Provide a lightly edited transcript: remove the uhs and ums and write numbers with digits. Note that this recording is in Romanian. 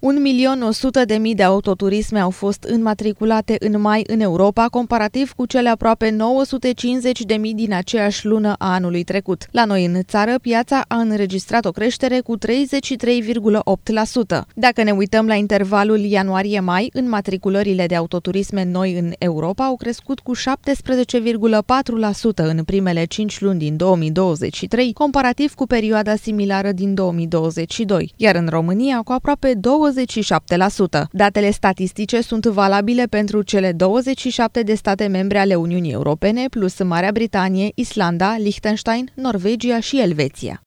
1.100.000 de autoturisme au fost înmatriculate în mai în Europa, comparativ cu cele aproape 950.000 din aceeași lună a anului trecut. La noi în țară, piața a înregistrat o creștere cu 33,8%. Dacă ne uităm la intervalul ianuarie-mai, înmatriculările de autoturisme noi în Europa au crescut cu 17,4% în primele 5 luni din 2023, comparativ cu perioada similară din 2022, iar în România cu aproape 27%. Datele statistice sunt valabile pentru cele 27 de state membre ale Uniunii Europene, plus Marea Britanie, Islanda, Liechtenstein, Norvegia și Elveția.